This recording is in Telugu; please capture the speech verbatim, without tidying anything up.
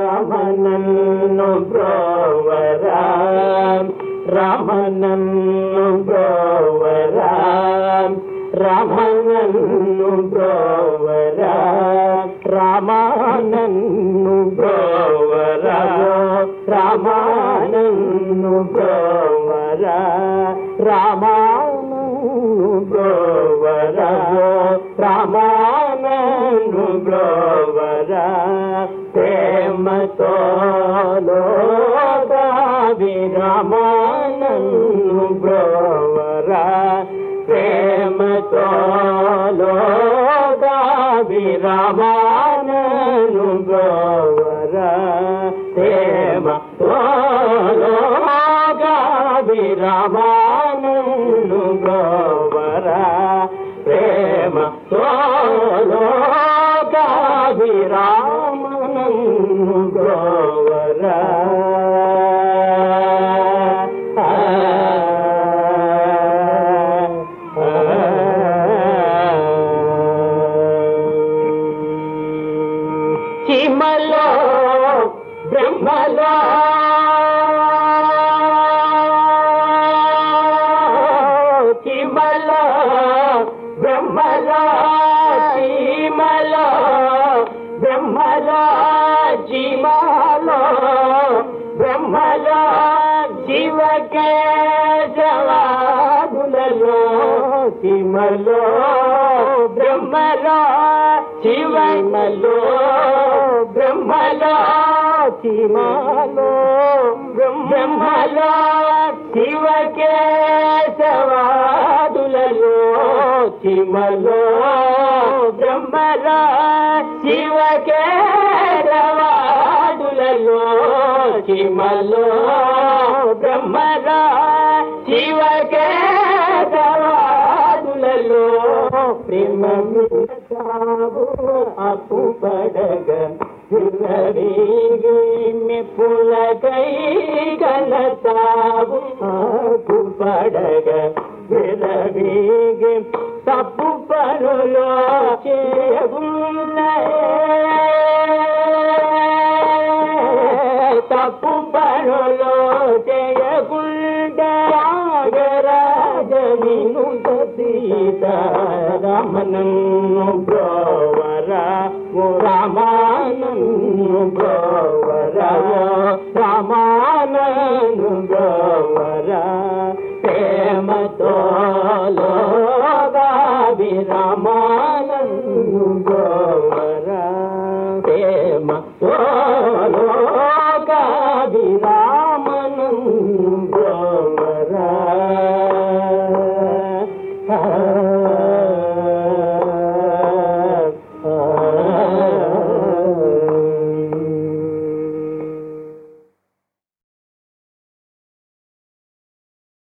రమణన్ను బ్రోవరా రమణన్ను బ్రోవరా రమణన్ను బ్రోవరా రామానన్ను బ్రోవరా రామానన్ను బ్రోవరా రామానన్ను బ్రోవరా రామానన్ను బ్రోవరా ప్రేమతో లోదావి రామానన్ను బ్రోవరా ప్రేమతో లోదావి రామానన్ను బ్రోవరా ప్రేమతో లోదావి రామానన్ను బ్రోవరా ప్రేమతో లోదావి రామానన్ను బ్రోవరా చీమలో బ్రహ్మలో చీమలో బ్రహ్మలో చీమలో బ్రహ్మలో చీమలో బ్రహ్మలో జీవకే జవాదులలో చీమలో బ్రహ్మలో శివమలో బ్రహ్మలో చీమలో బ్రహ్మలో శివకే సవాదులలో చీమలో బ్రహ్మలో శివకే సవాదులలో చీమలో బ్రహ్మలో శివకే సవాదులలో ప్రేమ అప్పు పడగ పులకై కలతావు అప్పు పడగ విరవీగి తప్పు పనులో చేయగుండే తప్పు పనులో చేయగుండే రాజవిను సీతారామనన్ను బ్రోవరా రామానన్ను బ్రో